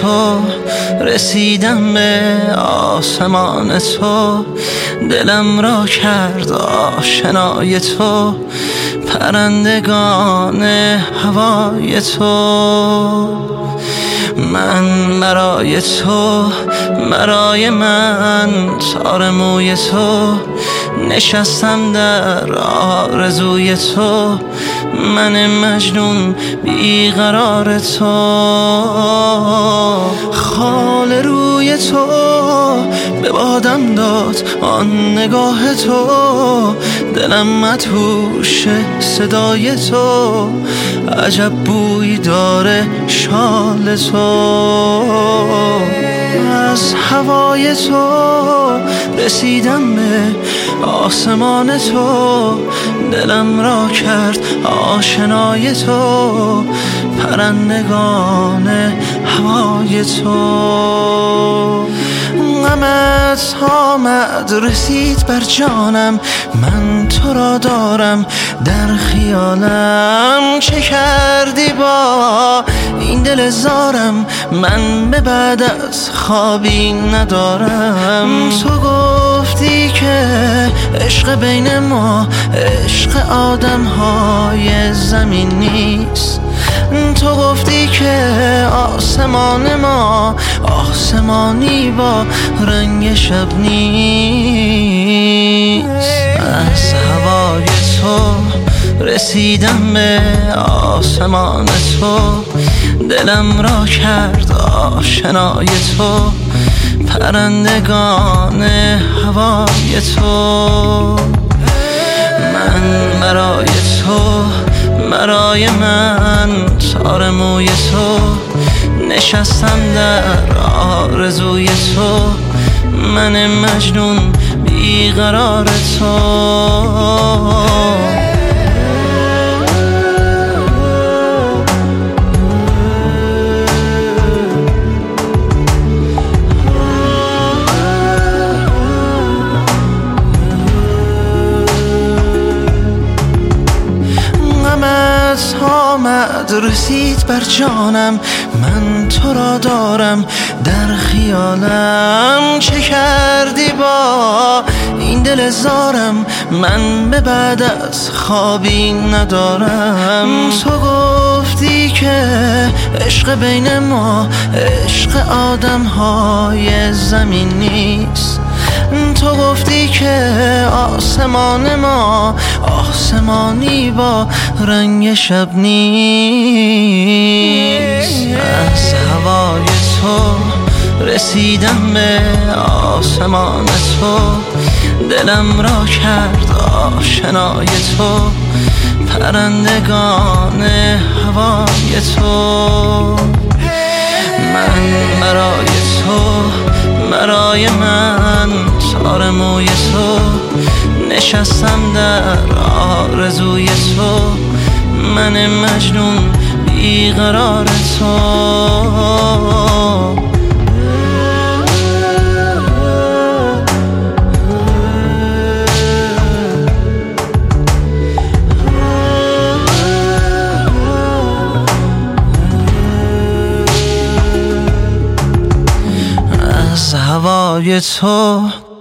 تو رسیدم به آسمان تو، دلم را کرد آشنای تو، پرندگان هوای تو. من برای تو، برای من تار موی تو، نشستم در آرزوی تو، من مجنون بیقرار تو. خال روی تو به بادم داد آن نگاه تو، دلم مدهوش صدای تو، عجب بوی داره شال تو. از هوای تو رسیدم به آسمان تو، دلم را کرد آشنای تو، پرندگان هوای تو. غمت آمد رسید بر جانم، من تو را دارم در خیالم. چه کردی با این دل زارم، من به بعد از خوابی ندارم. تو گفتی که عشق بین ما عشق آدم های زمین نیست، تو گفتی که آسمان ما آسمانی با رنگ شب نیست. از هوای تو رسیدم به آسمان تو، دلم را کرد آشنای تو، پرندگان هوای تو. من برای تو، برای من تار موی تو، نشستم در آرزوی تو، من مجنون بیقرار تو. آمد رسید بر جانم، من تو را دارم در خیالم. چه کردی با این دل زارم، من به بعد از خوابی ندارم. تو گفتی که عشق بین ما عشق آدم های زمین نیست، تو گفتی که آسمان ما آسمانی با رنگ شب نیست. از هوای تو رسیدم به آسمان تو، دلم را کرد آشنای تو، پرندگان هوای تو. من برای تو، برای من تار موی تو، نشستم در آرزوی تو، من مجنون بیقرار تو. از هوای تو